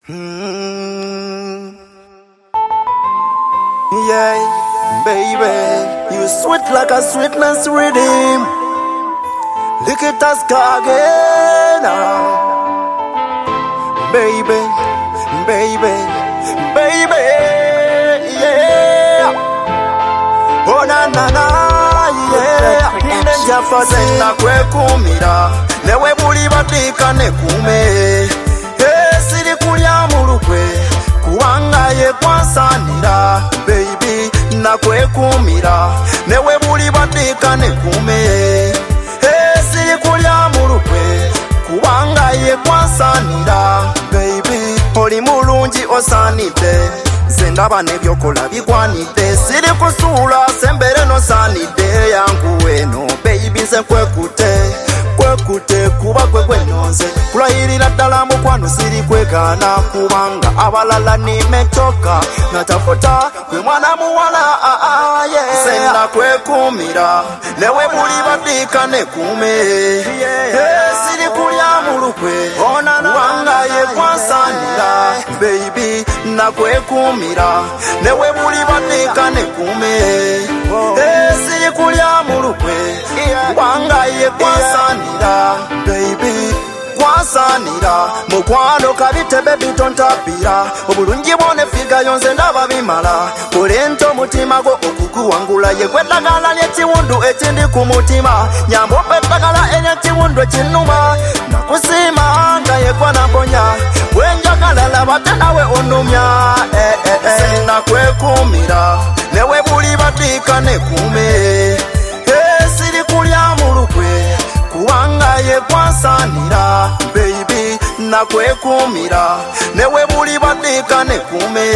Yeah, baby, you sweet like a sweetness rhythm. Look at us again, baby, baby, baby, yeah. Oh na na na, yeah. Ninja fasena kwe kumira, newe buli badika ne kume. Siri kulya mulukwe, kuwanga ye kwasanira, baby, na kwe kumira, newe buli badika ne kume. Siri kulya mulukwe, kuwanga ye kwasanira, baby, oli mulungi osanide. Zendaba nebyokola bigwanide, siri kusula sembere no sanide yangu eno, baby nze kwekute kuba kwe nonze kulahirira ddala mukwano siri kwegana kubanga abalala nimechoka natafuta kwe mwana muwala yeah. Senda kwekumira newe buli badika ne kume siri kulya mulukwe kubanga ye kwasanira, baby nakwekumira newe buli badika ne kume siri kulya mulukwe kubanga ye kwasanira, baby kwasanira mukwano kabite baby tontapira obulungi bwone figa yonze ndaba bimala kolento mutima go okukuwangula ye kwetagala lyekiwundu ekindi ku mutima nyambo petagala ekyewundu ekinuma nakusima nga yekwana mponya wenjagala labate nawe onumya sina kwekumira newe buli badika ne kume siri kulya mulukwe kuwanga ye kwasanira, baby nakwekumira newe buli badika ne kume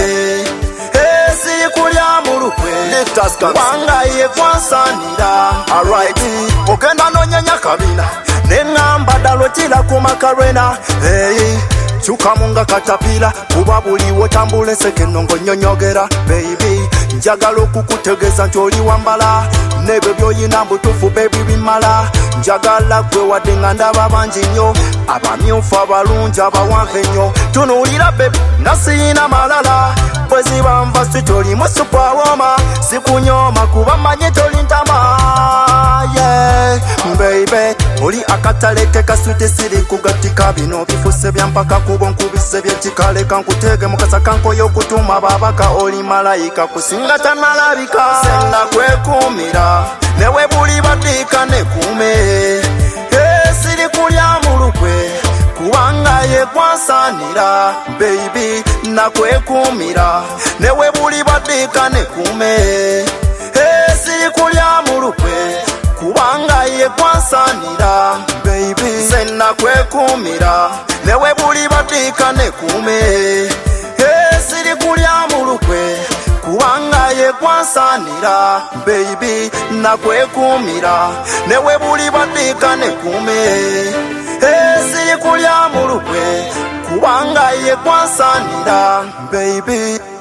siri kulya mulukwe kuwanga ye kwasanira. Alright, ogenda nonyenya kabina neŋŋamba ddala otira ku makarena kyuka munga katapira kuba buliwo tambula enseke nongo nnyonyogera, baby njagala okukutegeeza nti oli wambala nebyo byoyina mbutuufu baby bimala njagala gwe wadde nga ndaba bangi nnyo abamyufu abalungi abawanvu ennyo tunuulira baby nga siyina malala bwe ziba nva si tolimu supawoma sikunyooma kuba mmanyi toli ntama yeah. Baby oli akatale tekasuti siri kugatika bino bifuse byampaka kubo nkubise byekikaleka nkutege mukasa kankoyo okutuma babaka oli malayika kusinga tanalabika senda kwekumira newe buli badika ne kume siri kulya mulukwe kubanga ye kwasanira, baby nakwekumira newe buli badika ne kume siri kulya mulukwe kubanga ye kwasanira, baby senda kwekumira newe buli badika ne kume siri kulya mulukwe kubanga ye kwasanira, baby nakwekumira newe buli badika ne kume siri kulya mulukwe kubanga ye kwasanira, baby